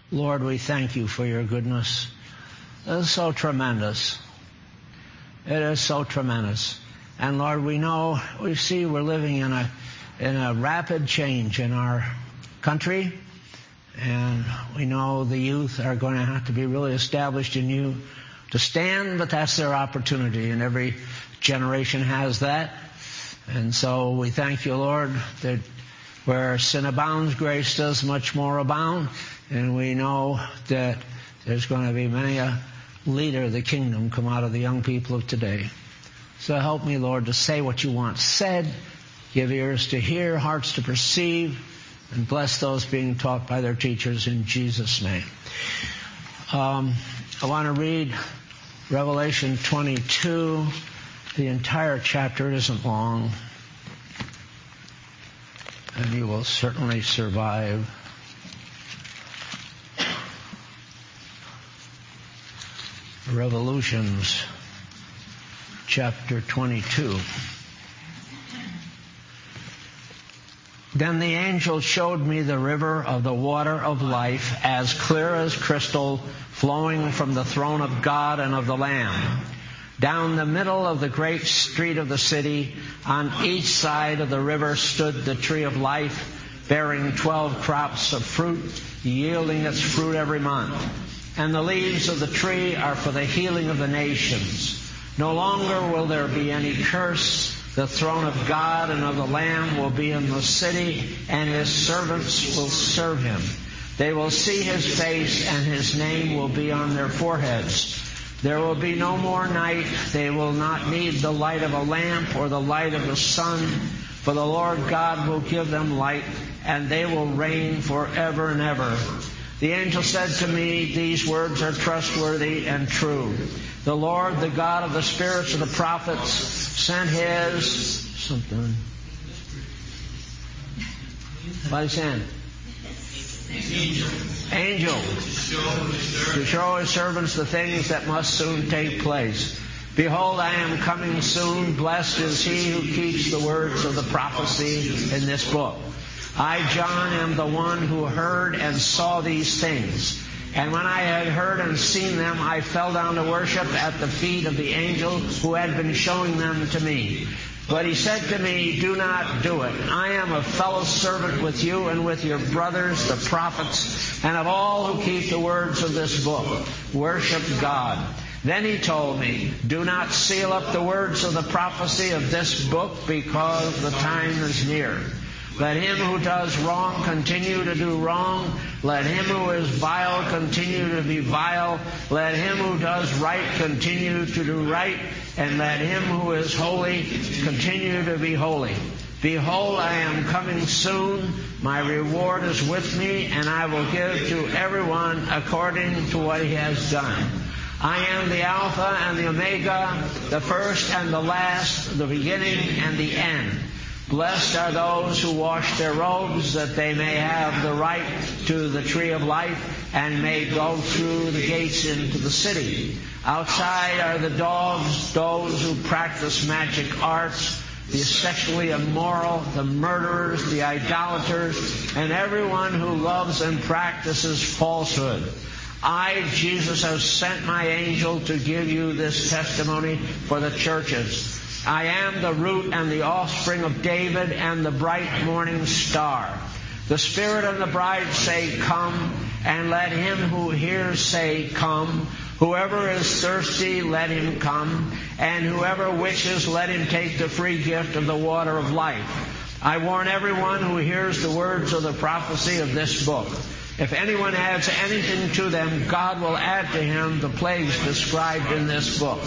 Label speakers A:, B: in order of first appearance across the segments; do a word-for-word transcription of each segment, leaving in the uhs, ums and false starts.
A: Lord, we thank you for your goodness. It is so tremendous. It is so tremendous. And Lord, we know, we see we're living in a, in a rapid change in our country. And we know the youth are going to have to be really established in you to stand, but that's their opportunity. And every generation has that. And so we thank you, Lord, that where sin abounds, grace does much more abound. And we know that there's going to be many a leader of the kingdom come out of the young people of today. So help me, Lord, to say what you want said, give ears to hear, hearts to perceive, and bless those being taught by their teachers in Jesus' name. Um, I want to read Revelation twenty-two. The entire chapter isn't long, and you will certainly survive. Revolutions, chapter twenty-two. Then the angel showed me the river of the water of life, as clear as crystal, flowing from the throne of God and of the Lamb. Down the middle of the great street of the city, on each side of the river, stood the tree of life, bearing twelve crops of fruit, yielding its fruit every month. And the leaves of the tree are for the healing of the nations. No longer will there be any curse. The throne of God and of the Lamb will be in the city, and his servants will serve him. They will see his face, and his name will be on their foreheads. There will be no more night. They will not need the light of a lamp or the light of the sun, for the Lord God will give them light, and they will reign forever and ever. The angel said to me, these words are trustworthy and true. The Lord, the God of the spirits of the prophets, sent his something. What is saying? Angel. Angel. To show his servants the things that must soon take place. Behold, I am coming soon. Blessed is he who keeps the words of the prophecy in this book. I, John, am the one who heard and saw these things. And when I had heard and seen them, I fell down to worship at the feet of the angel who had been showing them to me. But he said to me, do not do it. I am a fellow servant with you and with your brothers, the prophets, and of all who keep the words of this book. Worship God. Then he told me, do not seal up the words of the prophecy of this book, because the time is near. Let him who does wrong continue to do wrong. Let him who is vile continue to be vile. Let him who does right continue to do right. And let him who is holy continue to be holy. Behold, I am coming soon. My reward is with me, and I will give to everyone according to what he has done. I am the Alpha and the Omega, the first and the last, the beginning and the end. Blessed are those who wash their robes, that they may have the right to the tree of life and may go through the gates into the city. Outside are the dogs, those who practice magic arts, the sexually immoral, the murderers, the idolaters, and everyone who loves and practices falsehood. I, Jesus, have sent my angel to give you this testimony for the churches. I am the root and the offspring of David and the bright morning star. The Spirit and the bride say, come, and let him who hears say, come. Whoever is thirsty, let him come, and whoever wishes, let him take the free gift of the water of life. I warn everyone who hears the words of the prophecy of this book. If anyone adds anything to them, God will add to him the plagues described in this book.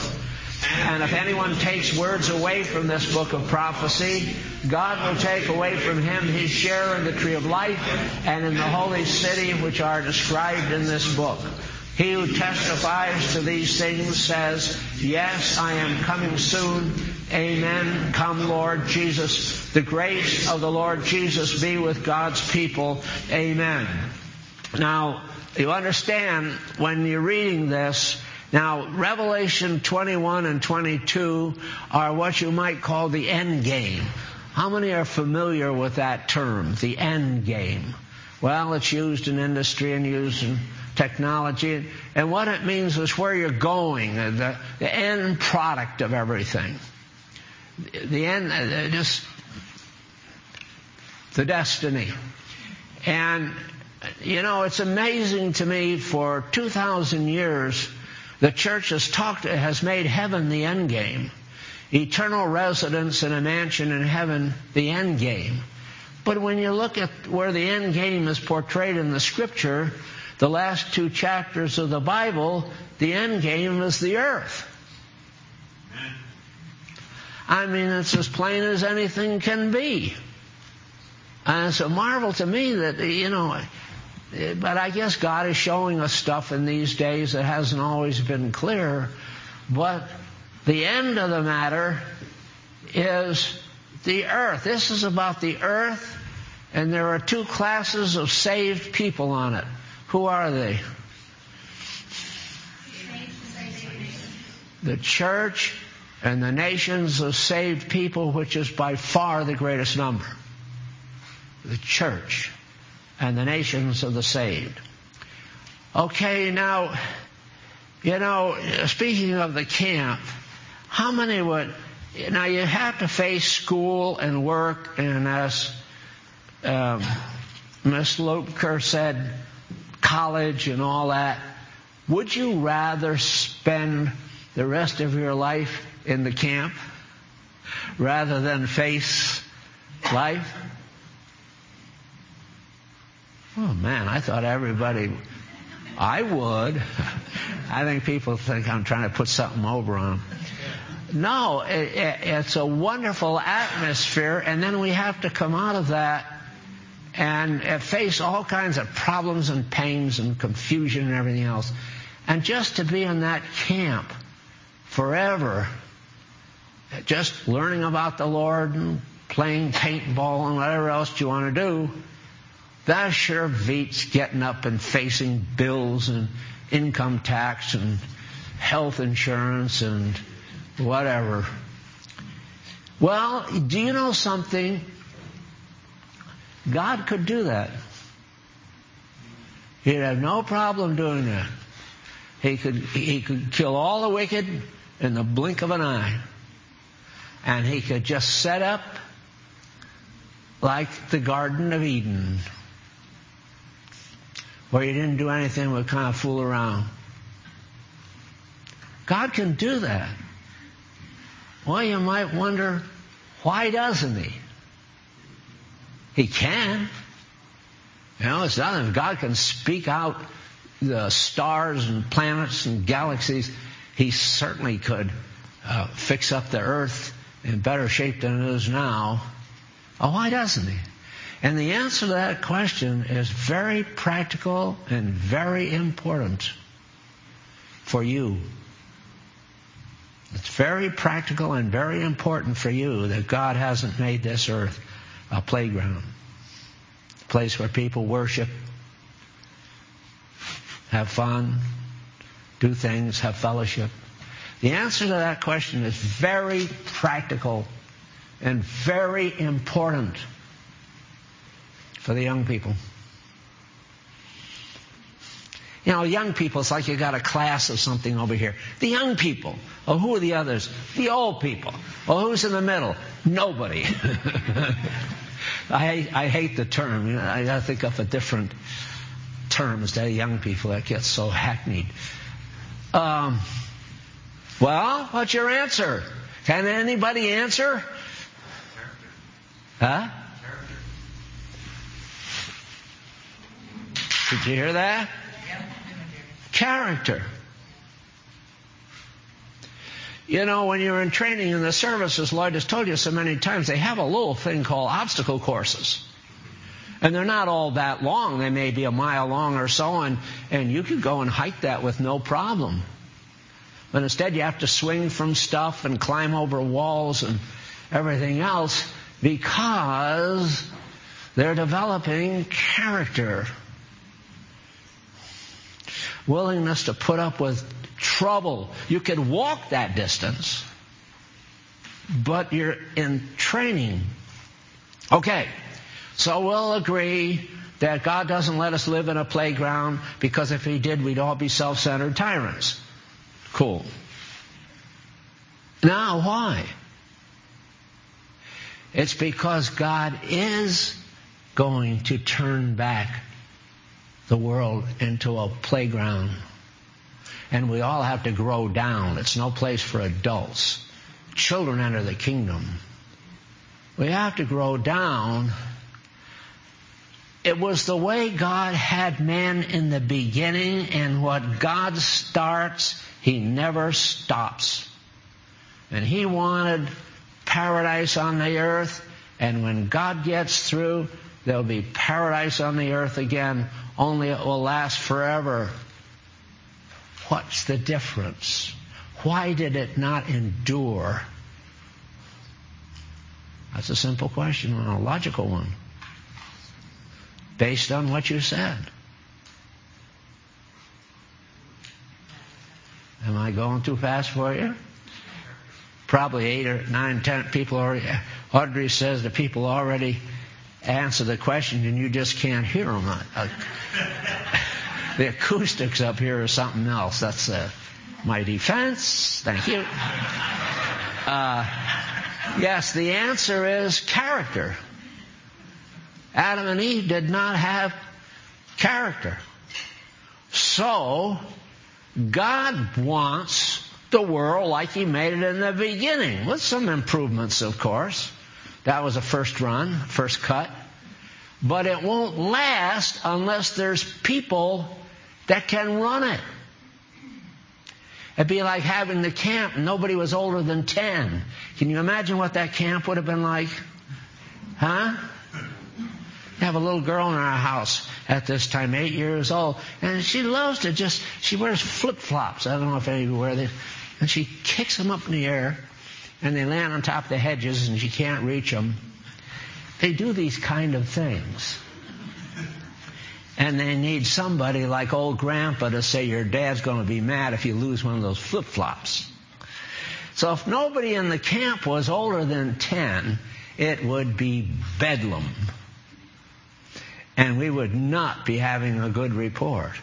A: And if anyone takes words away from this book of prophecy, God will take away from him his share in the tree of life and in the holy city which are described in this book. He who testifies to these things says, yes, I am coming soon. Amen. Come, Lord Jesus. The grace of the Lord Jesus be with God's people. Amen. Now, you understand when you're reading this, now, Revelation twenty-one and twenty-two are what you might call the end game. How many are familiar with that term, the end game? Well, it's used in industry and used in technology. And what it means is where you're going, the, the end product of everything. The end, just the destiny. And, you know, it's amazing to me, for two thousand years, the church has talked, has made heaven the end game. Eternal residence in a mansion in heaven, the end game. But when you look at where the end game is portrayed in the Scripture, the last two chapters of the Bible, the end game is the earth. I mean, it's as plain as anything can be. And it's a marvel to me that, you know, but I guess God is showing us stuff in these days that hasn't always been clear. But the end of the matter is the earth. This is about the earth, and there are two classes of saved people on it. Who are they? The church and the nations of saved people, which is by far the greatest number. The church and the nations of the saved. Okay, now, you know, speaking of the camp, how many would... Now, you have to face school and work, and as um, Miss Lupker said, college and all that. Would you rather spend the rest of your life in the camp rather than face life? Oh, man, I thought everybody... I would. I think people think I'm trying to put something over on them. No, it, it, it's a wonderful atmosphere, and then we have to come out of that and uh, face all kinds of problems and pains and confusion and everything else. And just to be in that camp forever, just learning about the Lord and playing paintball and whatever else you want to do, that sure beats getting up and facing bills and income tax and health insurance and whatever. Well, do you know something? God could do that. He'd have no problem doing that. He could, he could kill all the wicked in the blink of an eye. And he could just set up like the Garden of Eden, where you didn't do anything but kind of fool around. God can do that. Well, you might wonder, why doesn't he? He can. You know, it's nothing. If God can speak out the stars and planets and galaxies, he certainly could uh, fix up the earth in better shape than it is now. Oh, why doesn't he? And the answer to that question is very practical and very important for you. It's very practical and very important for you that God hasn't made this earth a playground, a place where people worship, have fun, do things, have fellowship. The answer to that question is very practical and very important for the young people. You know, young people, it's like you got a class of something over here. The young people. Oh, who are the others? The old people. Well, who's in the middle? Nobody. I, I hate the term. You know, I got to think of a different term instead of young people. That gets so hackneyed. Um, well, what's your answer? Can anybody answer? Huh? Did you hear that? Character. You know, when you're in training in the service, as Lloyd has told you so many times, they have a little thing called obstacle courses. And they're not all that long. They may be a mile long or so, and, and you could go and hike that with no problem. But instead you have to swing from stuff and climb over walls and everything else because they're developing character. Willingness to put up with trouble. You could walk that distance, but you're in training. Okay, so we'll agree that God doesn't let us live in a playground because if He did, we'd all be self-centered tyrants. Cool. Now, why? It's because God is going to turn back the world into a playground. And we all have to grow down. It's no place for adults. Children enter the kingdom. We have to grow down. It was the way God had man in the beginning, and what God starts, He never stops. And He wanted paradise on the earth, and when God gets through, there'll be paradise on the earth again, only it will last forever. What's the difference? Why did it not endure? That's a simple question and a logical one, based on what you said. Am I going too fast for you? Probably eight or nine, ten people already. Audrey says the people already answer the question and you just can't hear them. Uh, the acoustics up here are something else. That's uh, my defense. Thank you. Uh, yes, the answer is character. Adam and Eve did not have character. So, God wants the world like He made it in the beginning, with some improvements, of course. That was a first run, first cut. But it won't last unless there's people that can run it. It'd be like having the camp and nobody was older than ten. Can you imagine what that camp would have been like? Huh? We have a little girl in our house at this time, eight years old, and she loves to just, she wears flip-flops. I don't know if any of you wear this. And she kicks them up in the air, and they land on top of the hedges, and she can't reach them. They do these kind of things. And they need somebody like old Grandpa to say, your dad's going to be mad if you lose one of those flip-flops. So if nobody in the camp was older than ten, it would be bedlam. And we would not be having a good report.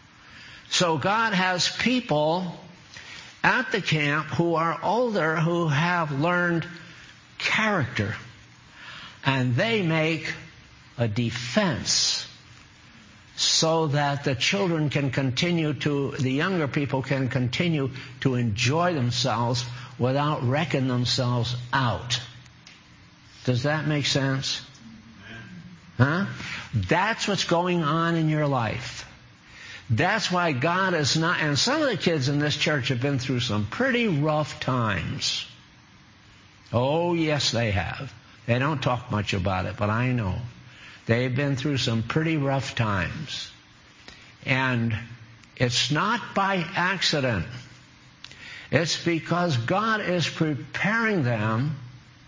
A: So God has people at the camp who are older, who have learned character. And they make a defense so that the children can continue to, the younger people can continue to enjoy themselves without wrecking themselves out. Does that make sense? Huh? That's what's going on in your life. That's why God is not, and some of the kids in this church have been through some pretty rough times. Oh, yes, they have. They don't talk much about it, but I know. They've been through some pretty rough times. And it's not by accident. It's because God is preparing them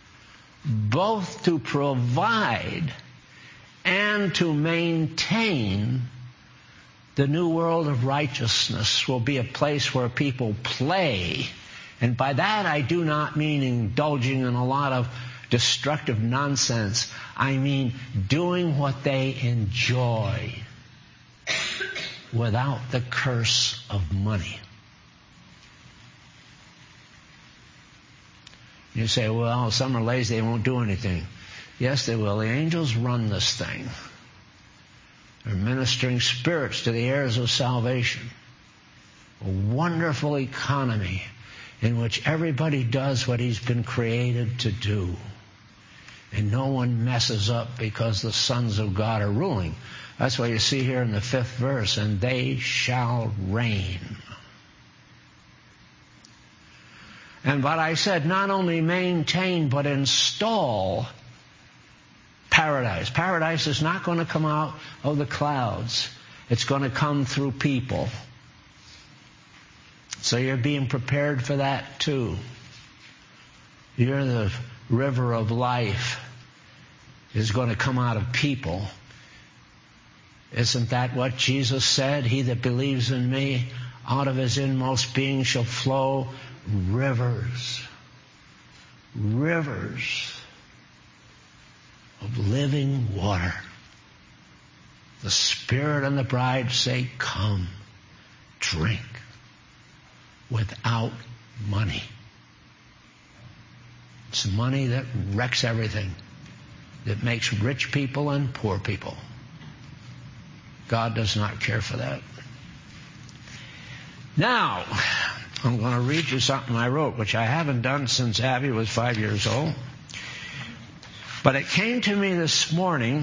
A: both to provide and to maintain. The new world of righteousness will be a place where people play. And by that I do not mean indulging in a lot of destructive nonsense. I mean doing what they enjoy without the curse of money. You say, well, some are lazy, they won't do anything. Yes, they will. The angels run this thing. They're ministering spirits to the heirs of salvation. A wonderful economy in which everybody does what he's been created to do. And no one messes up because the sons of God are ruling. That's why you see here in the fifth verse, and they shall reign. And what I said, not only maintain, but install paradise. Paradise is not going to come out of the clouds. It's going to come through people. So you're being prepared for that too. You're the river of life is going to come out of people. Isn't that what Jesus said? He that believes in me, out of his inmost being shall flow rivers. Rivers of living water. The Spirit and the bride say, come, drink, without money. It's money that wrecks everything, that makes rich people and poor people. God does not care for that. Now, I'm going to read you something I wrote, which I haven't done since Abby was five years old. But it came to me this morning,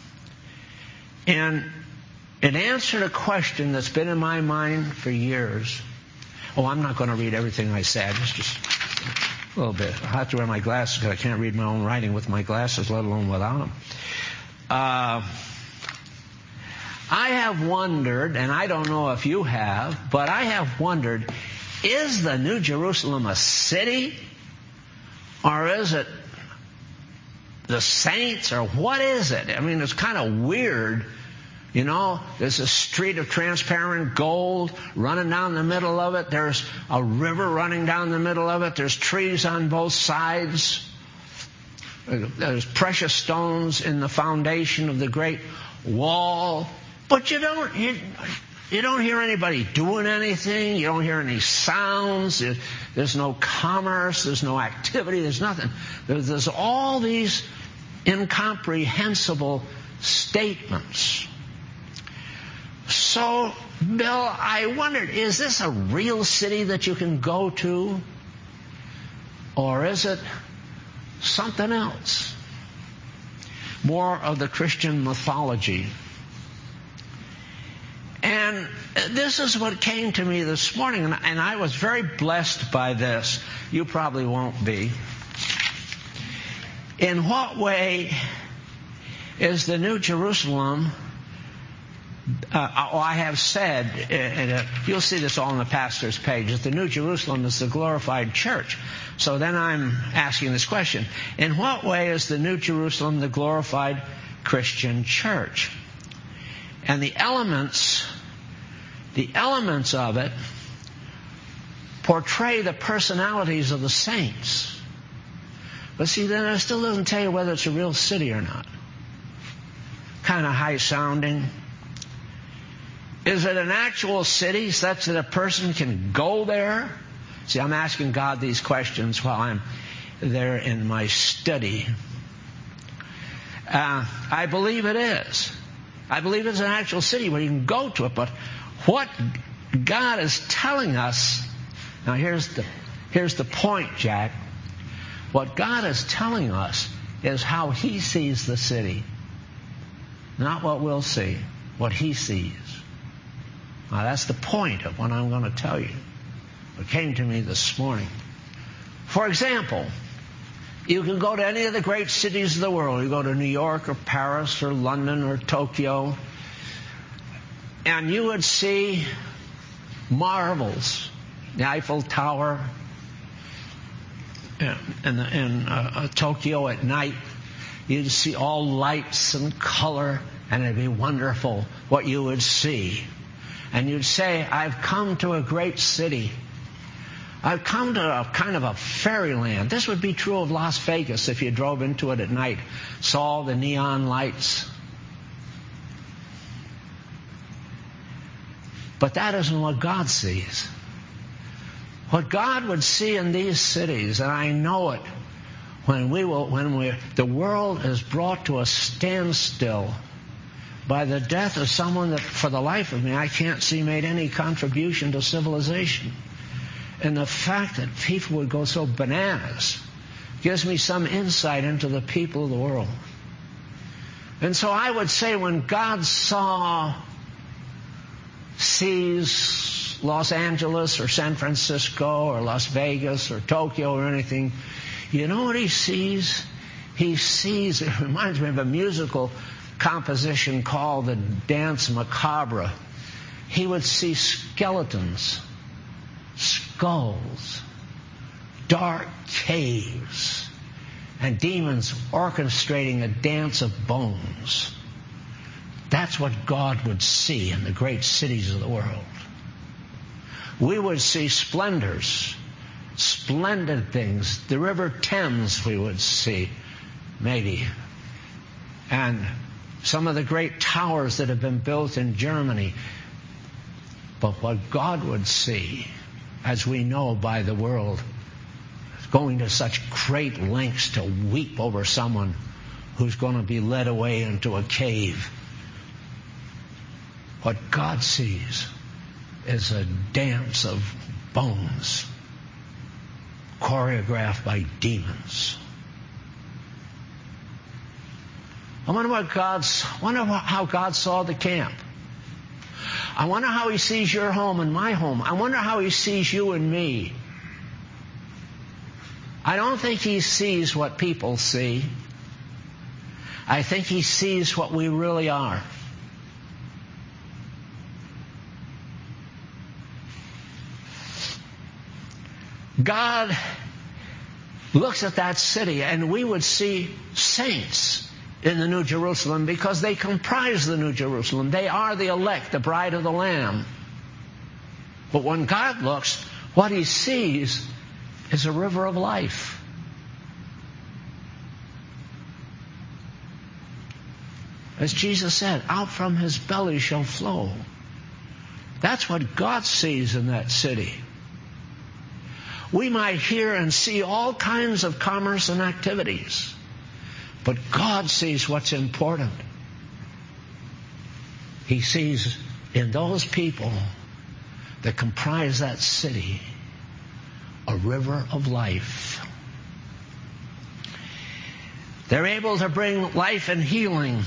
A: and it answered a question that's been in my mind for years. Oh, I'm not going to read everything I said. Just, just a little bit. I have to wear my glasses because I can't read my own writing with my glasses, let alone without them. Uh, I have wondered, and I don't know if you have, but I have wondered, is the New Jerusalem a city? Or is it the saints? Or what is it? I mean, it's kind of weird. You know, there's a street of transparent gold running down the middle of it. There's a river running down the middle of it. There's trees on both sides. There's precious stones in the foundation of the great wall. But you don't, you, you don't hear anybody doing anything. You don't hear any sounds. There's no commerce. There's no activity. There's nothing. There's, there's all these incomprehensible statements. So, Bill, I wondered, is this a real city that you can go to? Or is it something else? More of the Christian mythology. And this is what came to me this morning, and I was very blessed by this. You probably won't be. In what way is the New Jerusalem... Uh, oh, I have said, and uh, you'll see this all on the pastor's page, that the New Jerusalem is the glorified church. So then I'm asking this question. In what way is the New Jerusalem the glorified Christian church? And the elements, the elements of it portray the personalities of the saints. But see, then it still doesn't tell you whether it's a real city or not. Kind of high-sounding. Is it an actual city such that a person can go there? See, I'm asking God these questions while I'm there in my study. Uh, I believe it is. I believe it's an actual city where you can go to it. But what God is telling us... Now, here's the, here's the point, Jack. What God is telling us is how He sees the city. Not what we'll see. What He sees. Now, that's the point of what I'm going to tell you. It came to me this morning. For example, you can go to any of the great cities of the world. You go to New York or Paris or London or Tokyo, and you would see marvels. The Eiffel Tower in, in, in uh, Tokyo at night. You'd see all lights and color, and it'd be wonderful what you would see. And you'd say, I've come to a great city. I've come to a kind of a fairyland. This would be true of Las Vegas if you drove into it at night, saw all the neon lights. But that isn't what God sees. What God would see in these cities, and I know it, when we will, when we, the world is brought to a standstill by the death of someone that, for the life of me, I can't see made any contribution to civilization. And the fact that people would go so bananas gives me some insight into the people of the world. And so I would say when God saw, sees Los Angeles or San Francisco or Las Vegas or Tokyo or anything, you know what He sees? He sees, it reminds me of a musical composition called the Dance Macabre. He would see skeletons, skulls, dark caves, and demons orchestrating a dance of bones. That's what God would see in the great cities of the world. We would see splendors, splendid things. The River Thames we would see, maybe. And some of the great towers that have been built in Germany. But what God would see, as we know by the world, going to such great lengths to weep over someone who's going to be led away into a cave. What God sees is a dance of bones choreographed by demons. I wonder what God's, wonder how God saw the camp. I wonder how He sees your home and my home. I wonder how He sees you and me. I don't think He sees what people see. I think He sees what we really are. God looks at that city, and we would see saints in the New Jerusalem because they comprise the New Jerusalem. They are the elect, the bride of the Lamb. But when God looks, what He sees is a river of life. As Jesus said, out from His belly shall flow. That's what God sees in that city. We might hear and see all kinds of commerce and activities, but God sees what's important. He sees in those people that comprise that city a river of life. They're able to bring life and healing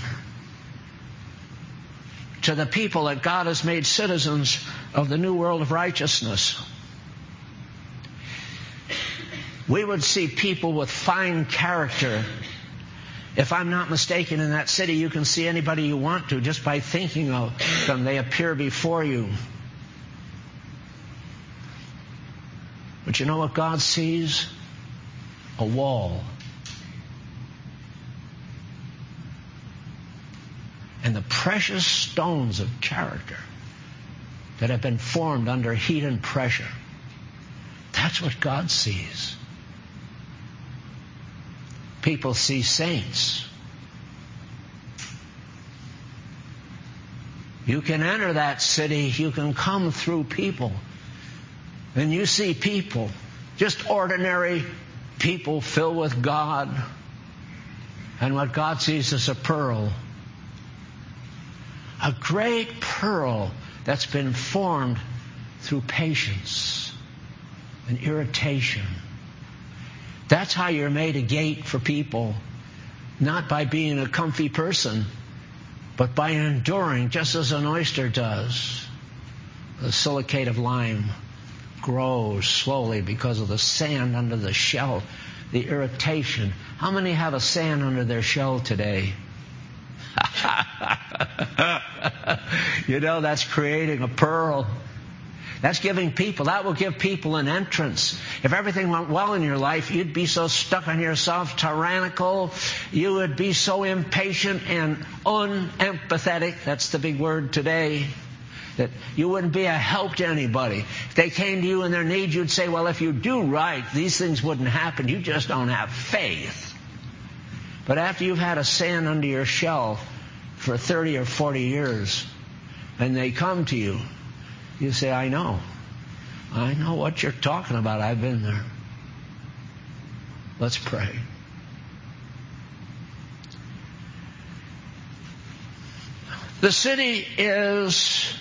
A: to the people that God has made citizens of the new world of righteousness. We would see people with fine character. If I'm not mistaken, in that city you can see anybody you want to just by thinking of them. They appear before you. But you know what God sees? A wall. And the precious stones of character that have been formed under heat and pressure. That's what God sees. People see saints. You can enter that city, you can come through people, and you see people, just ordinary people filled with God. And what God sees is a pearl. A great pearl that's been formed through patience and irritation. That's how you're made a gate for people. Not by being a comfy person, but by enduring, just as an oyster does. The silicate of lime grows slowly because of the sand under the shell, the irritation. How many have a sand under their shell today? You know, that's creating a pearl. That's giving people, that will give people an entrance. If everything went well in your life, you'd be so stuck on yourself, tyrannical. You would be so impatient and unempathetic. That's the big word today. That you wouldn't be a help to anybody. If they came to you in their need, you'd say, well, if you do right, these things wouldn't happen. You just don't have faith. But after you've had a sand under your shell for thirty or forty years, and they come to you, you say, I know. I know what you're talking about. I've been there. Let's pray. The city is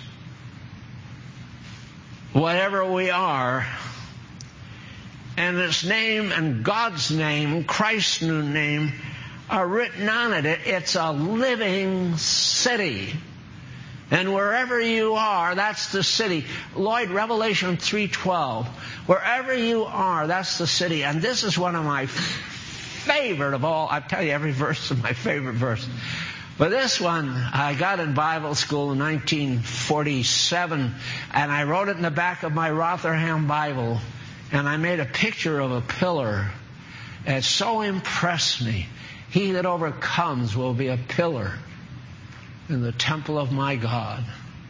A: whatever we are, and its name and God's name, Christ's new name, are written on it. It's a living city. And wherever you are, that's the city. Lloyd, Revelation three twelve. Wherever you are, that's the city. And this is one of my favorite of all. I tell you, every verse is my favorite verse. But this one I got in Bible school in nineteen forty-seven, and I wrote it in the back of my Rotherham Bible, and I made a picture of a pillar. And it so impressed me. He that overcomes will be a pillar in the temple of my God.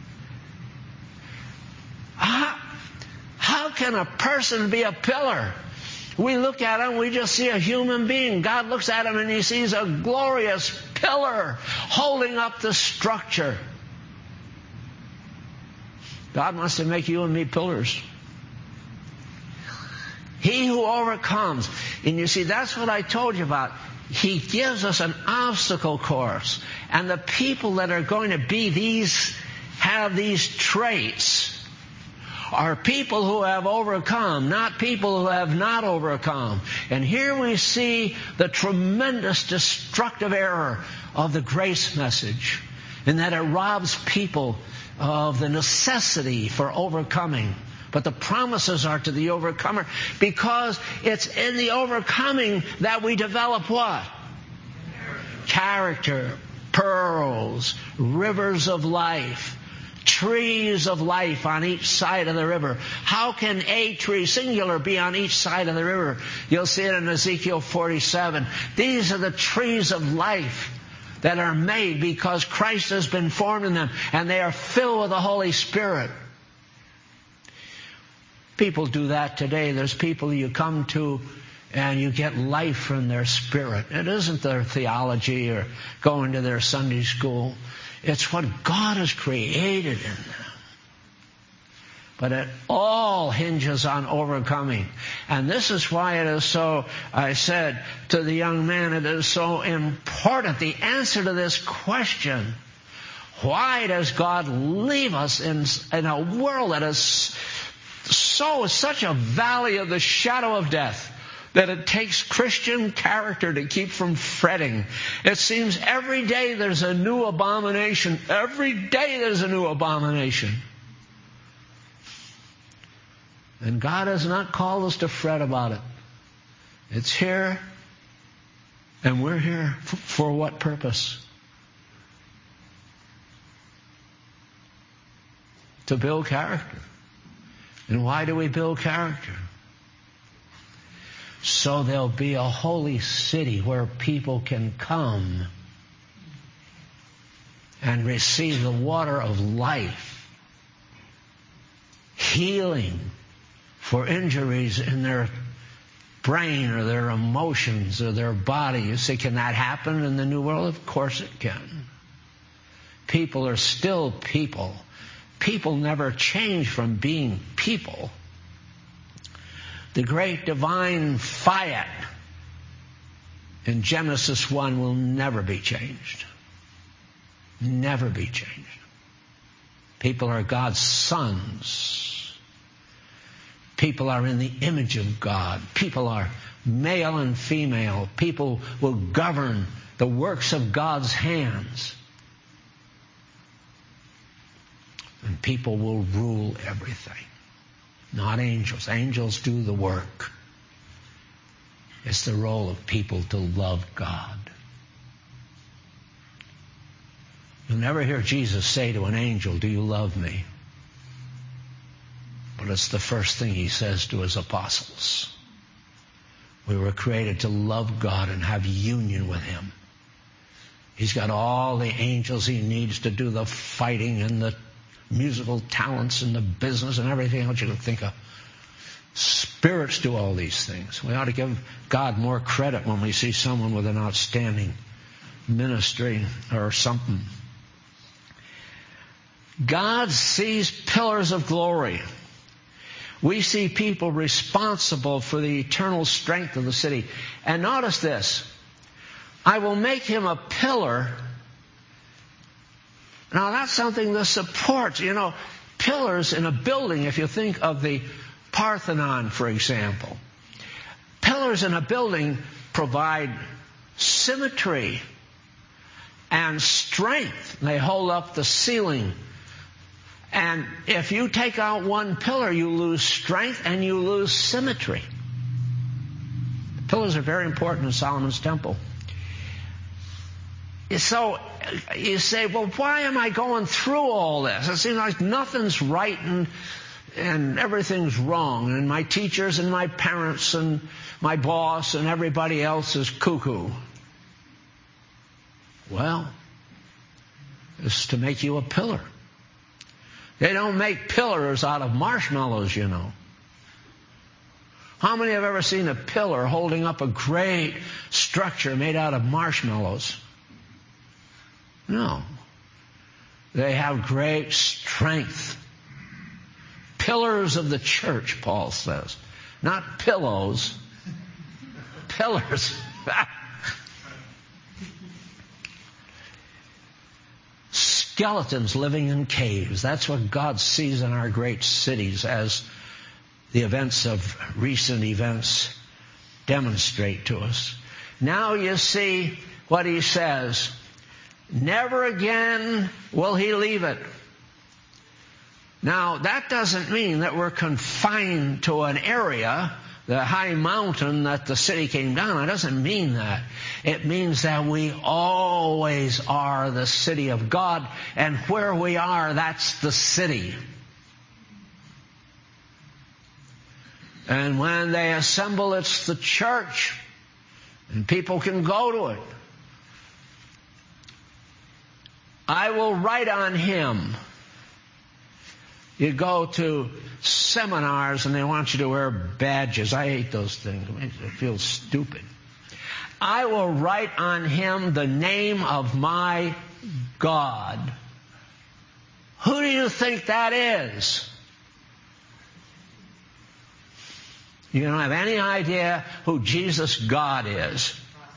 A: How, how can a person be a pillar? We look at him, we just see a human being. God looks at him and He sees a glorious pillar holding up the structure. God wants to make you and me pillars. He who overcomes. And you see, that's what I told you about. He gives us an obstacle course. And the people that are going to be these, have these traits, are people who have overcome, not people who have not overcome. And here we see the tremendous destructive error of the grace message, in that it robs people of the necessity for overcoming. But the promises are to the overcomer, because it's in the overcoming that we develop what? Character, pearls, rivers of life, trees of life on each side of the river. How can a tree, singular, be on each side of the river? You'll see it in Ezekiel forty-seven. These are the trees of life that are made because Christ has been formed in them, and they are filled with the Holy Spirit. People do that today. There's people you come to and you get life from their spirit. It isn't their theology or going to their Sunday school. It's what God has created in them. But it all hinges on overcoming. And this is why it is so, I said to the young man, it is so important. The answer to this question, why does God leave us in, in a world that is so, such a valley of the shadow of death, that it takes Christian character to keep from fretting? It seems every day there's a new abomination. Every day there's a new abomination. And God has not called us to fret about it. It's here, and we're here f- for what purpose? To build character. And why do we build character? So there'll be a holy city where people can come and receive the water of life, healing for injuries in their brain or their emotions or their body. You say, can that happen in the new world? Of course it can. People are still people. People never change from being people. The great divine fiat in Genesis one will never be changed. Never be changed. People are God's sons. People are in the image of God. People are male and female. People will govern the works of God's hands. And people will rule everything. Not angels. Angels do the work. It's the role of people to love God. You'll never hear Jesus say to an angel, do you love me? But it's the first thing he says to his apostles. We were created to love God and have union with him. He's got all the angels he needs to do the fighting and the musical talents and the business and everything else you can think of. Spirits do all these things. We ought to give God more credit when we see someone with an outstanding ministry or something. God sees pillars of glory. We see people responsible for the eternal strength of the city. And notice this. I will make him a pillar. Now that's something that supports, you know, pillars in a building. If you think of the Parthenon, for example. Pillars in a building provide symmetry and strength. They hold up the ceiling. And if you take out one pillar, you lose strength and you lose symmetry. Pillars are very important in Solomon's temple. So you say, well, why am I going through all this? It seems like nothing's right and, and everything's wrong. And my teachers and my parents and my boss and everybody else is cuckoo. Well, it's to make you a pillar. They don't make pillars out of marshmallows, you know. How many have ever seen a pillar holding up a great structure made out of marshmallows? No. They have great strength. Pillars of the church, Paul says. Not pillows. Pillars. Skeletons living in caves. That's what God sees in our great cities, as the events of recent events demonstrate to us. Now you see what he says. Never again will he leave it. Now, that doesn't mean that we're confined to an area, the high mountain that the city came down on. It doesn't mean that. It means that we always are the city of God, and where we are, that's the city. And when they assemble, it's the church, and people can go to it. I will write on him. You go to seminars and they want you to wear badges. I hate those things. It feels stupid. I will write on him the name of my God. Who do you think that is? You don't have any idea who Jesus God is.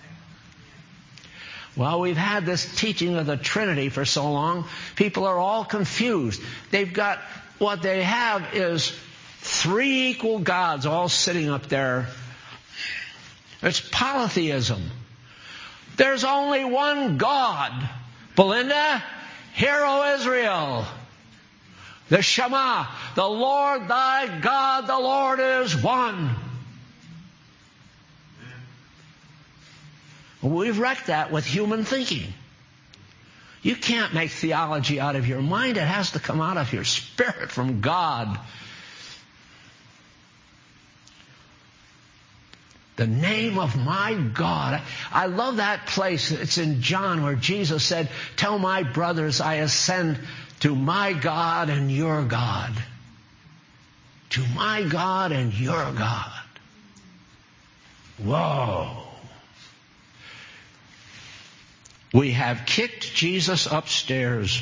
A: Well, we've had this teaching of the Trinity for so long, people are all confused. They've got, what they have is three equal gods all sitting up there. It's polytheism. There's only one God. Belinda, hear, O Israel, the Shema, the Lord thy God, the Lord is one. We've wrecked that with human thinking. You can't make theology out of your mind. It has to come out of your spirit from God. The name of my God. I love that place. It's in John where Jesus said, tell my brothers I ascend to my God and your God. To my God and your God. Whoa. We have kicked Jesus upstairs.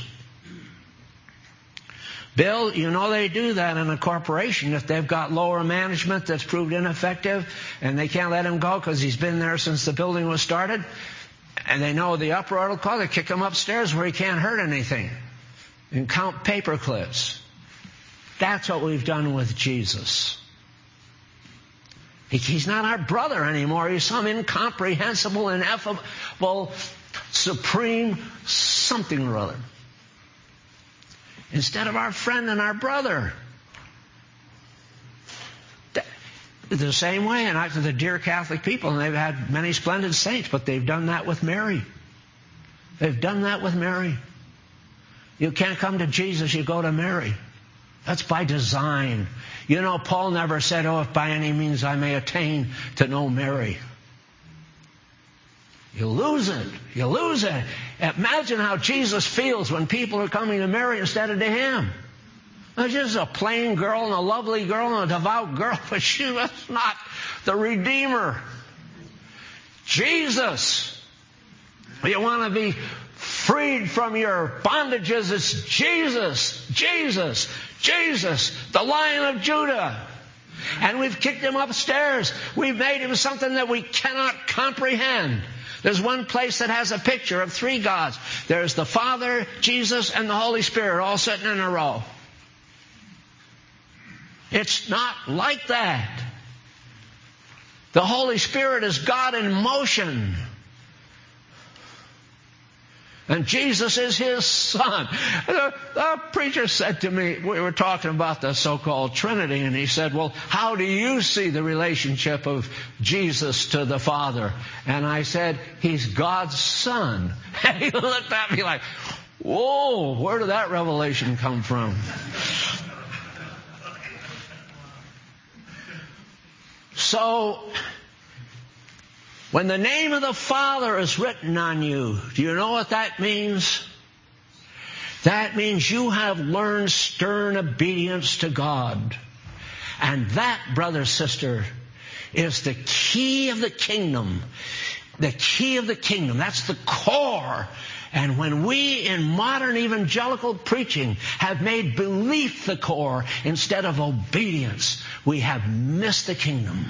A: Bill, you know they do that in a corporation. If they've got lower management that's proved ineffective and they can't let him go because he's been there since the building was started, and they know the uproar will cause, they kick him upstairs where he can't hurt anything and count paper clips. That's what we've done with Jesus. He, he's not our brother anymore. He's some incomprehensible, ineffable, supreme something or other. Instead of our friend and our brother. The same way, and I to the dear Catholic people, and they've had many splendid saints, but they've done that with Mary. They've done that with Mary. You can't come to Jesus, you go to Mary. That's by design. You know, Paul never said, oh, if by any means I may attain to know Mary. You lose it. You lose it. Imagine how Jesus feels when people are coming to Mary instead of to him. Now, she's a plain girl and a lovely girl and a devout girl, but she was not the Redeemer. Jesus. You want to be freed from your bondages, it's Jesus. Jesus. Jesus. The Lion of Judah. And we've kicked him upstairs. We've made him something that we cannot comprehend. There's one place that has a picture of three gods. There's the Father, Jesus, and the Holy Spirit all sitting in a row. It's not like that. The Holy Spirit is God in motion. And Jesus is his Son. The, the preacher said to me, we were talking about the so-called Trinity, and he said, well, how do you see the relationship of Jesus to the Father? And I said, he's God's Son. And he looked at me like, whoa, where did that revelation come from? So, when the name of the Father is written on you, do you know what that means? That means you have learned stern obedience to God. And that, brother, sister, is the key of the kingdom. The key of the kingdom. That's the core. And when we in modern evangelical preaching have made belief the core instead of obedience, we have missed the kingdom.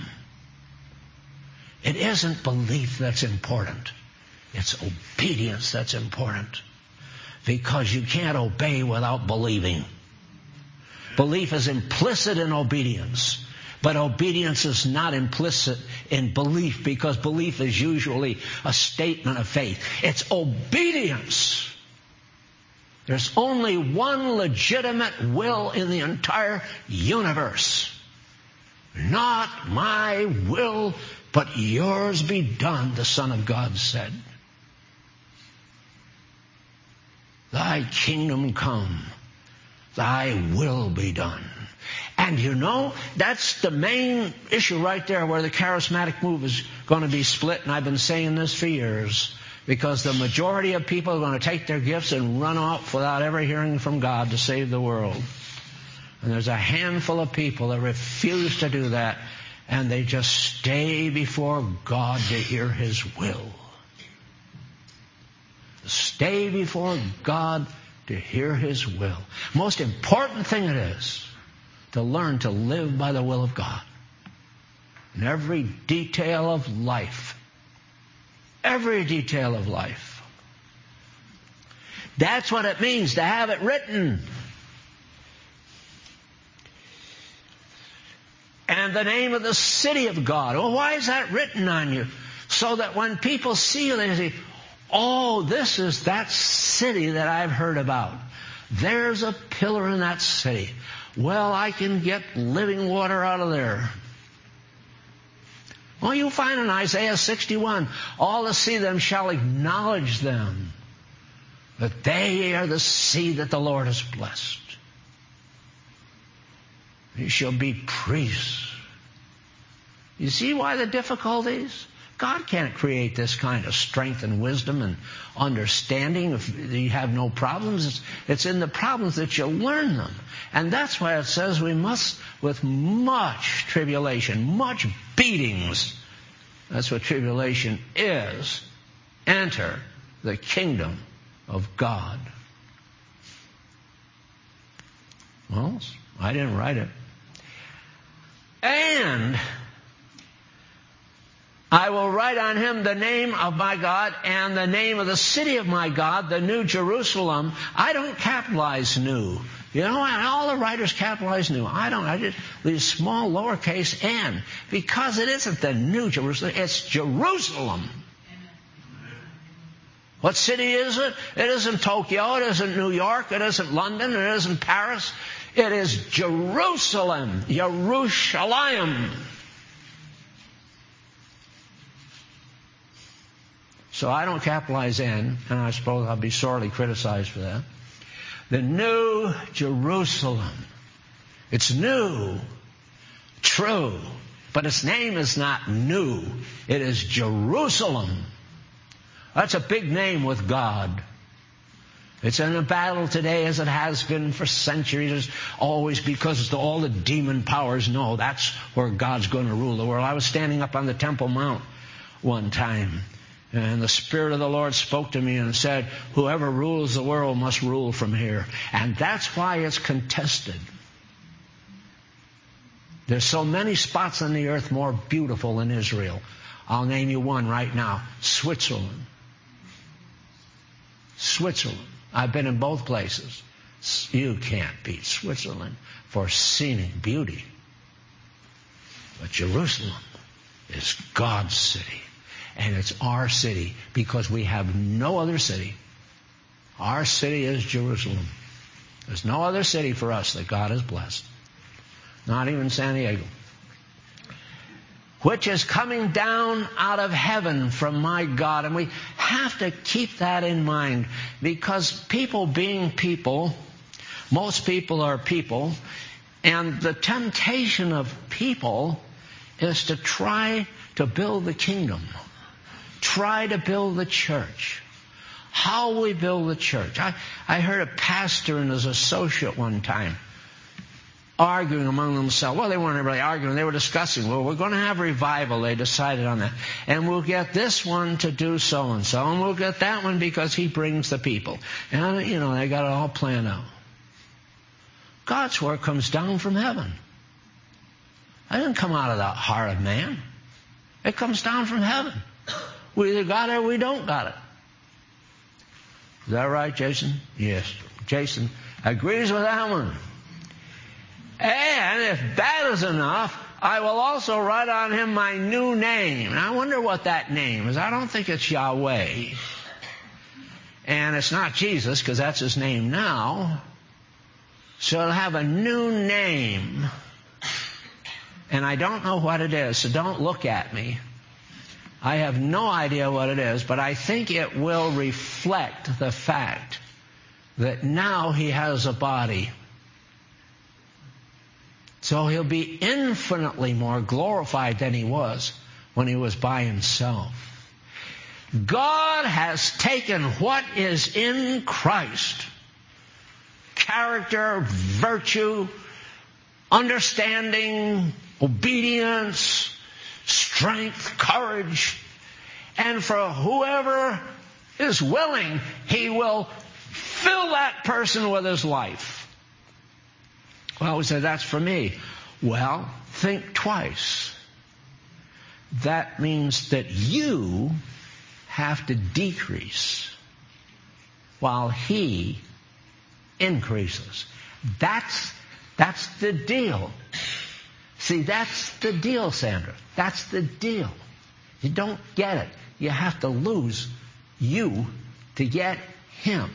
A: It isn't belief that's important. It's obedience that's important. Because you can't obey without believing. Belief is implicit in obedience. But obedience is not implicit in belief, because belief is usually a statement of faith. It's obedience. There's only one legitimate will in the entire universe. Not my will, but yours be done, the Son of God said. Thy kingdom come, thy will be done. And you know, that's the main issue right there where the charismatic move is going to be split. And I've been saying this for years. Because the majority of people are going to take their gifts and run off without ever hearing from God to save the world. And there's a handful of people that refuse to do that. And they just stay before God to hear His will. Stay before God to hear His will. Most important thing it is to learn to live by the will of God. In every detail of life. Every detail of life. That's what it means to have it written. And the name of the city of God. Well, why is that written on you? So that when people see you, they say, oh, this is that city that I've heard about. There's a pillar in that city. Well, I can get living water out of there. Well, you find in Isaiah sixty-one, all that see them shall acknowledge them, that they are the seed that the Lord has blessed. They shall be priests. You see why the difficulties? God can't create this kind of strength and wisdom and understanding if you have no problems. It's, it's in the problems that you learn them. And that's why it says we must, with much tribulation, much beatings, that's what tribulation is, enter the kingdom of God. Well, I didn't write it. And I will write on him the name of my God and the name of the city of my God, the New Jerusalem. I don't capitalize new. You know, all the writers capitalize new. I don't. I just leave small lowercase n, because it isn't the New Jerusalem. It's Jerusalem. What city is it? It isn't Tokyo. It isn't New York. It isn't London. It isn't Paris. It is Jerusalem. Yerushalayim. So I don't capitalize N, and I suppose I'll be sorely criticized for that. The New Jerusalem. It's new, true, but its name is not new. It is Jerusalem. That's a big name with God. It's in a battle today as it has been for centuries, always, because all the demon powers know that's where God's going to rule the world. I was standing up on the Temple Mount one time, and the Spirit of the Lord spoke to me and said, whoever rules the world must rule from here. And that's why it's contested. There's so many spots on the earth more beautiful than Israel. I'll name you one right now. Switzerland. Switzerland. I've been in both places. You can't beat Switzerland for scenic beauty. But Jerusalem is God's city. And it's our city because we have no other city. Our city is Jerusalem. There's no other city for us that God has blessed. Not even San Diego. Which is coming down out of heaven from my God. And we have to keep that in mind, because people being people, most people are people, and the temptation of people is to try to build the kingdom. Try to build the church. How we build the church. I, I heard a pastor and his associate one time arguing among themselves. Well, they weren't really arguing. They were discussing. Well, we're going to have revival. They decided on that. And we'll get this one to do so-and-so. And we'll get that one because he brings the people. And, you know, they got it all planned out. God's word comes down from heaven. It doesn't come out of the heart of man. It comes down from heaven. We either got it or we don't got it. Is that right, Jason? Yes. Jason agrees with that one. And if that is enough, I will also write on him my new name. And I wonder what that name is. I don't think it's Yahweh. And it's not Jesus, because that's his name now. So it'll have a new name. And I don't know what it is, so don't look at me. I have no idea what it is, but I think it will reflect the fact that now he has a body. So he'll be infinitely more glorified than he was when he was by himself. God has taken what is in Christ, character, virtue, understanding, obedience, strength, courage, and for whoever is willing, he will fill that person with his life. Well, we say, that's for me. Well, think twice. That means that you have to decrease while he increases. That's, that's the deal. See, that's the deal, Sandra. That's the deal. You don't get it. You have to lose you to get him.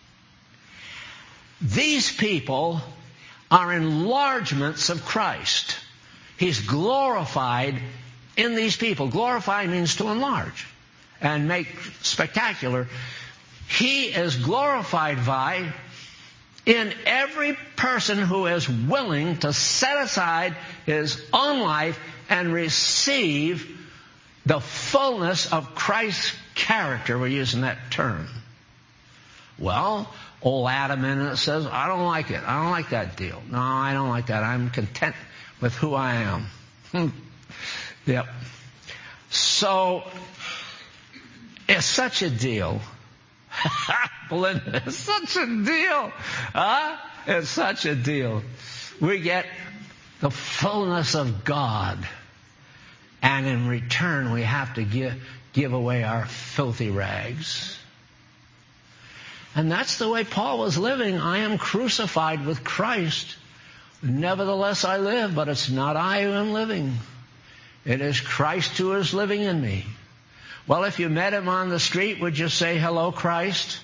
A: These people are enlargements of Christ. He's glorified in these people. Glorify means to enlarge and make spectacular. He is glorified by in every person who is willing to set aside his own life and receive the fullness of Christ's character. We're using that term. Well, old Adam in it says, I don't like it. I don't like that deal. No, I don't like that. I'm content with who I am. Yep. So, it's such a deal. Belinda, it's such a deal. Huh? It's such a deal. We get the fullness of God. And in return, we have to give, give away our filthy rags. And that's the way Paul was living. I am crucified with Christ. Nevertheless I live, but it's not I who am living. It is Christ who is living in me. Well, if you met him on the street, would you say, hello, Christ?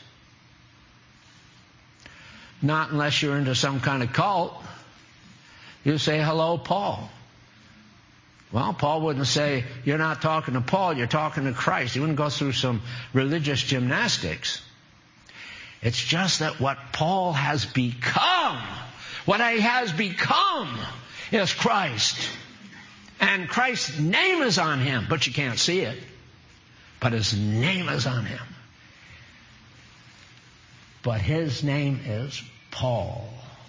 A: Not unless you're into some kind of cult. You say, hello, Paul. Well, Paul wouldn't say, you're not talking to Paul, you're talking to Christ. He wouldn't go through some religious gymnastics. It's just that what Paul has become, what he has become is Christ. And Christ's name is on him, but you can't see it. But his name is on him. But his name is Paul.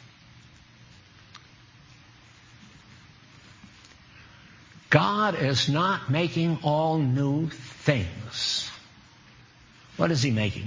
A: God is not making all new things. What is he making?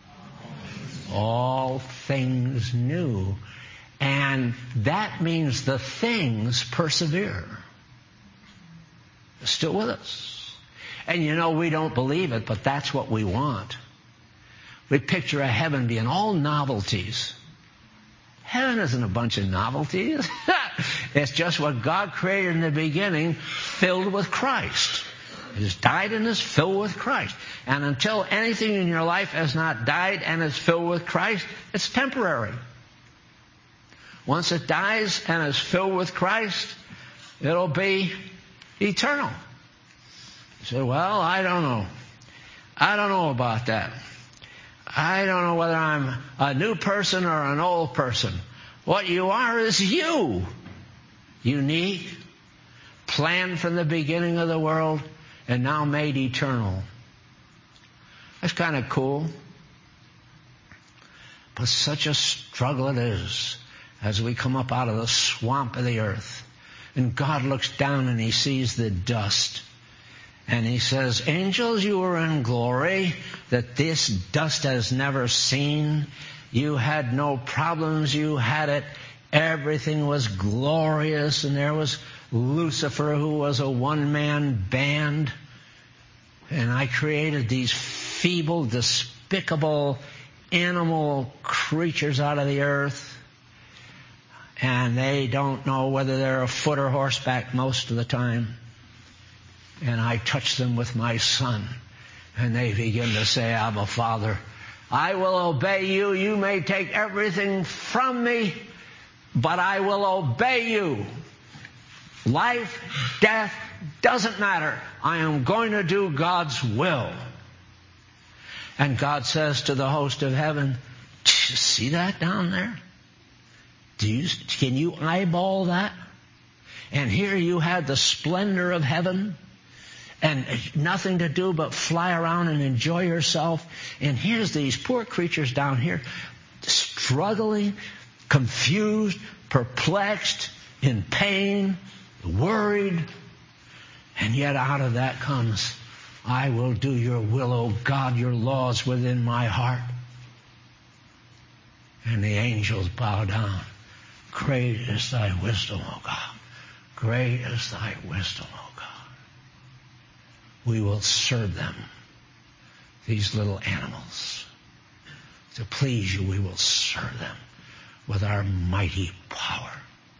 A: All things new. And that means the things persevere. They're still with us. And you know, we don't believe it, but that's what we want. We picture a heaven being all novelties. Heaven isn't a bunch of novelties. It's just what God created in the beginning, filled with Christ. It has died and is filled with Christ. And until anything in your life has not died and is filled with Christ, it's temporary. Once it dies and is filled with Christ, it'll be eternal. You say, well, I don't know. I don't know about that. I don't know whether I'm a new person or an old person. What you are is you. Unique, planned from the beginning of the world, and now made eternal. That's kind of cool. But such a struggle it is. as we come up out of the swamp of the earth. And God looks down and He sees the dust. And He says, angels, you are in glory that this dust has never seen. You had no problems. You had it. Everything was glorious. And there was Lucifer, who was a one-man band. And I created these feeble, despicable animal creatures out of the earth. And they don't know whether they're afoot or horseback most of the time. And I touch them with my Son. And they begin to say, Abba, Father, I will obey you. You may take everything from me, but I will obey you. Life, death, doesn't matter. I am going to do God's will. And God says to the host of heaven, see that down there? Do you, can you eyeball that? And here you had the splendor of heaven and nothing to do but fly around and enjoy yourself. And here's these poor creatures down here struggling, confused, perplexed, in pain, worried. And yet out of that comes, I will do your will, O God, your laws within my heart. And the angels bow down. Great is thy wisdom, O God. Great is thy wisdom, O God. We will serve them, these little animals. To please you, we will serve them with our mighty power.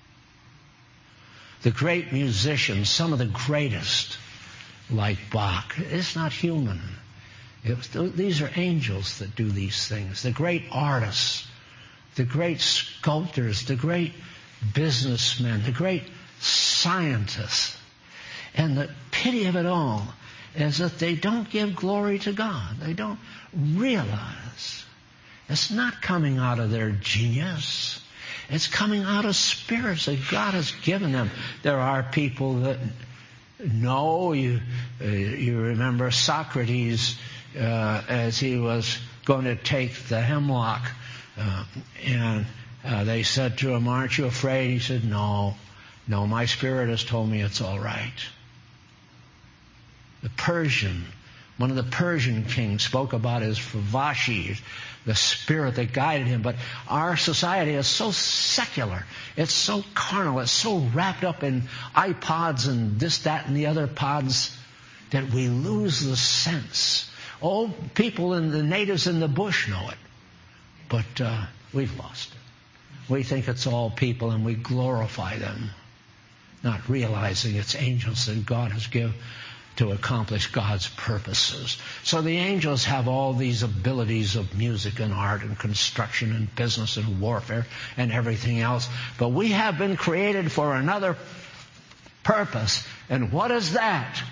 A: The great musicians, some of the greatest, like Bach, it's not human. It was, these are angels that do these things. The great artists, the great sculptors, the great businessmen, the great scientists. And the pity of it all is that they don't give glory to God. They don't realize it's not coming out of their genius. It's coming out of spirits that God has given them. There are people that know. You, uh, you remember Socrates uh, as he was going to take the hemlock. Uh, and uh, they said to him, aren't you afraid? He said, no, no, my spirit has told me it's all right. The Persian, one of the Persian kings spoke about his Vavashi, the spirit that guided him. But our society is so secular. It's so carnal. It's so wrapped up in iPods and this, that, and the other pods that we lose the sense. Oh, people in the natives in the bush know it. But uh, we've lost it. We think it's all people and we glorify them, not realizing it's angels that God has given to accomplish God's purposes. So the angels have all these abilities of music and art and construction and business and warfare and everything else. But we have been created for another purpose. And what is that?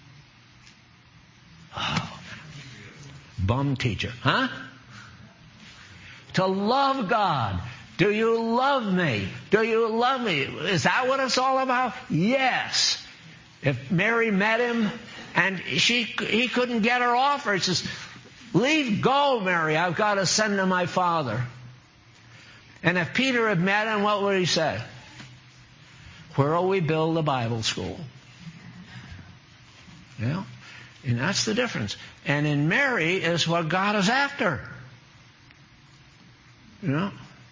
A: Oh, bum teacher. Huh? To love God. Do you love me? Do you love me? Is that what it's all about? Yes. If Mary met him and she he couldn't get her off her, he says, leave go, Mary. I've got to send to my Father. And if Peter had met him, what would he say? Where will we build a Bible school? You know? And that's the difference. And in Mary is what God is after. You know?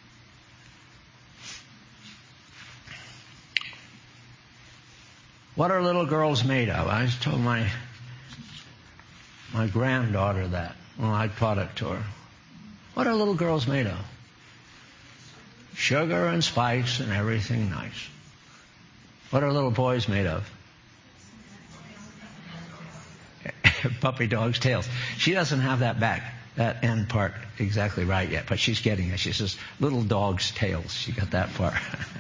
A: What are little girls made of? I told my my granddaughter that. Well, I taught it to her. What are little girls made of? Sugar and spice and everything nice. What are little boys made of? Puppy dogs' tails. She doesn't have that back, that end part exactly right yet, but she's getting it. She says, little dogs' tails. She got that far.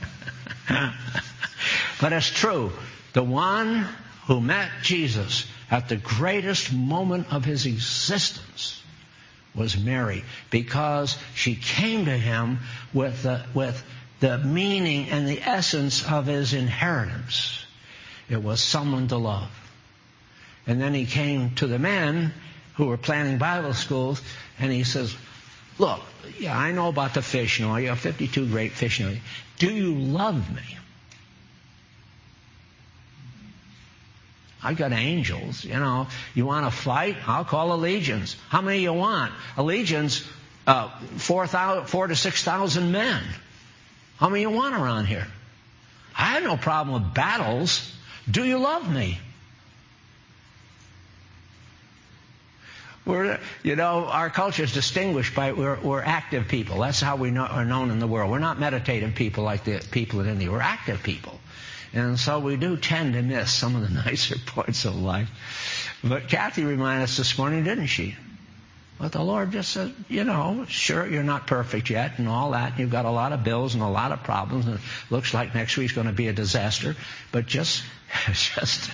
A: But it's true. The one who met Jesus at the greatest moment of his existence was Mary, because she came to him with the, with the meaning and the essence of his inheritance. It was someone to love. And then he came to the men who were planning Bible schools, and he says, Look, yeah, I know about the fish and all. You have fifty-two great fish and all. Do you love me? I got angels, you know. You want to fight? I'll call a legions. How many you want? A legions, uh, four thousand, four to six thousand men. How many you want around here? I have no problem with battles. Do you love me? We're, you know, our culture is distinguished by we're, we're active people. That's how we know, are known in the world. We're not meditative people like the people in India. We're active people. And so we do tend to miss some of the nicer parts of life. But Kathy reminded us this morning, didn't she? But the Lord just said, you know, sure, you're not perfect yet and all that. You've got a lot of bills and a lot of problems. And it looks like next week's going to be a disaster. But just, just,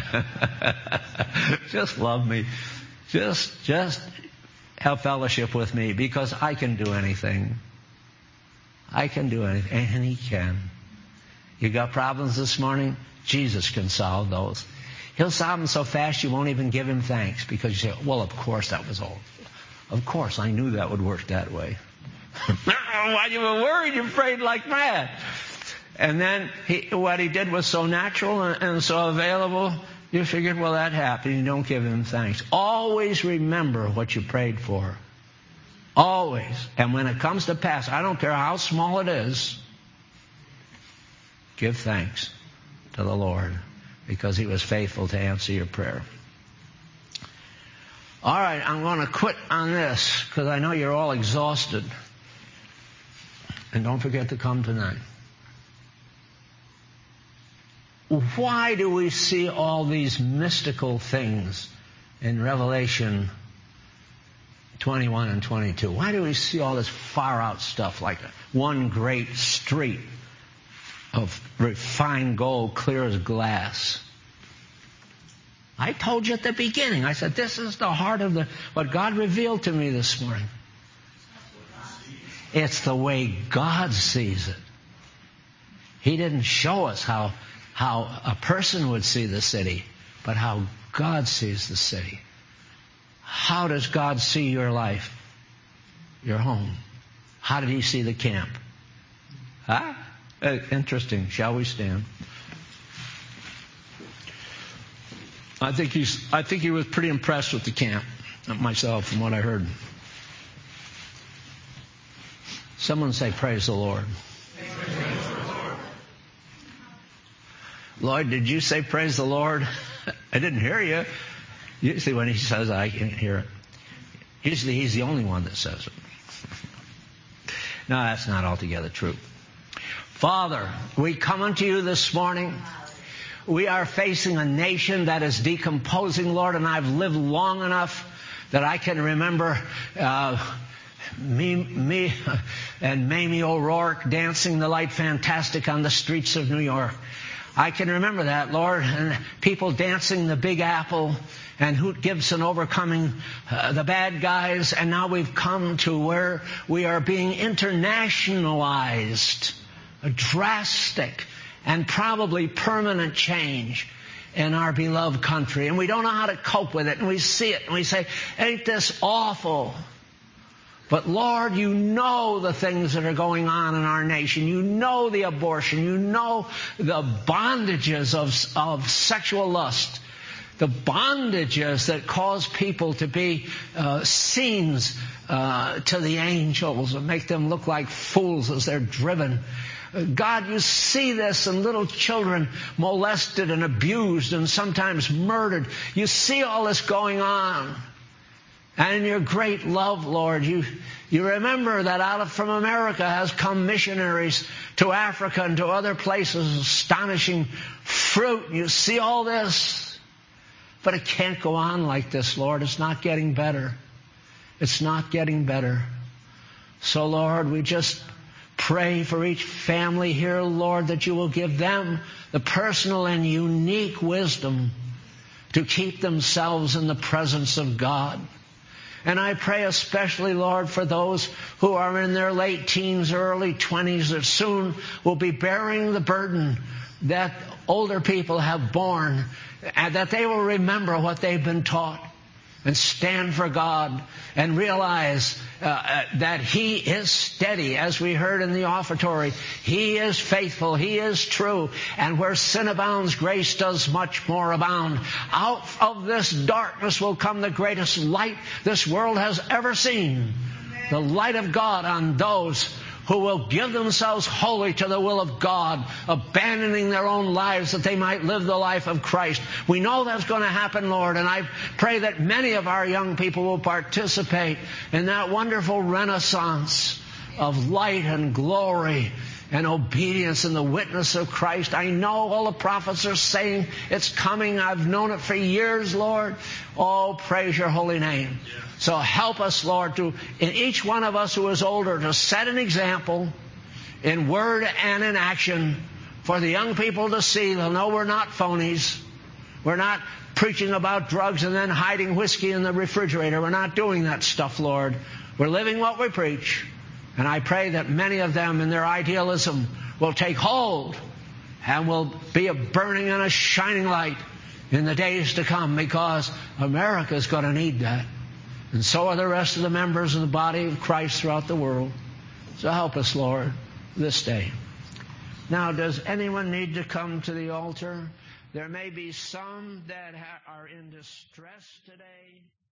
A: just love me. Just, just have fellowship with me because I can do anything. I can do anything. And He can. You got problems this morning? Jesus can solve those. He'll solve them so fast you won't even give Him thanks because you say, well, of course that was all. Of course, I knew that would work that way. Why you were worried? You prayed like mad. And then he, what He did was so natural and, and so available, you figured, well, that happened. You don't give Him thanks. Always remember what you prayed for. Always. And when it comes to pass, I don't care how small it is, give thanks to the Lord because He was faithful to answer your prayer. All right, I'm going to quit on this because I know you're all exhausted. And don't forget to come tonight. Why do we see all these mystical things in Revelation twenty-one and twenty-two? Why do we see all this far out stuff like one great street of refined gold, clear as glass? I told you at the beginning, I said, this is the heart of the what God revealed to me this morning. It's the way God sees it. He didn't show us how, how a person would see the city, but how God sees the city. How does God see your life? Your home? How did He see the camp? Huh? Uh, interesting. Shall we stand? I think he's. I think he was pretty impressed with the camp, myself, from what I heard. Someone say, "Praise the Lord." Praise the Lord. Lloyd, did you say praise the Lord? I didn't hear you. Usually when he says, I can't hear it. Usually he's the only one that says it. No, that's not altogether true. Father, we come unto you this morning. We are facing a nation that is decomposing, Lord, and I've lived long enough that I can remember uh, me, me and Mamie O'Rourke dancing the light fantastic on the streets of New York. I can remember that, Lord, and people dancing the Big Apple and Hoot Gibson overcoming uh, the bad guys, and now we've come to where we are being internationalized, a drastic and probably permanent change in our beloved country. And we don't know how to cope with it. And we see it and we say, ain't this awful? But Lord, you know the things that are going on in our nation. You know the abortion. You know the bondages of, of sexual lust. The bondages that cause people to be uh, scenes uh, to the angels and make them look like fools as they're driven. God, you see this in little children molested and abused and sometimes murdered. You see all this going on. And in your great love, Lord, you, you remember that out of from America has come missionaries to Africa and to other places, astonishing fruit. You see all this. But it can't go on like this, Lord. It's not getting better. It's not getting better. So, Lord, we just pray for each family here, Lord, that you will give them the personal and unique wisdom to keep themselves in the presence of God. And I pray especially, Lord, for those who are in their late teens, early twenties, that soon will be bearing the burden that older people have borne, and that they will remember what they've been taught. and stand for God and realize uh, uh, that He is steady, as we heard in the offertory. He is faithful. He is true. And where sin abounds, grace does much more abound. Out of this darkness will come the greatest light this world has ever seen. The light of God on those who will give themselves wholly to the will of God, abandoning their own lives that they might live the life of Christ. We know that's going to happen, Lord, and I pray that many of our young people will participate in that wonderful renaissance of light and glory and obedience in the witness of Christ. I know all the prophets are saying it's coming. I've known it for years, Lord. Oh, praise your holy name. Yeah. So help us, Lord, to, in each one of us who is older, to set an example in word and in action for the young people to see. They'll know we're not phonies. We're not preaching about drugs and then hiding whiskey in the refrigerator. We're not doing that stuff, Lord. We're living what we preach. And I pray that many of them in their idealism will take hold and will be a burning and a shining light in the days to come, because America is going to need that. And so are the rest of the members of the body of Christ throughout the world. So help us, Lord, this day. Now, does anyone need to come to the altar? There may be some that ha- are in distress today.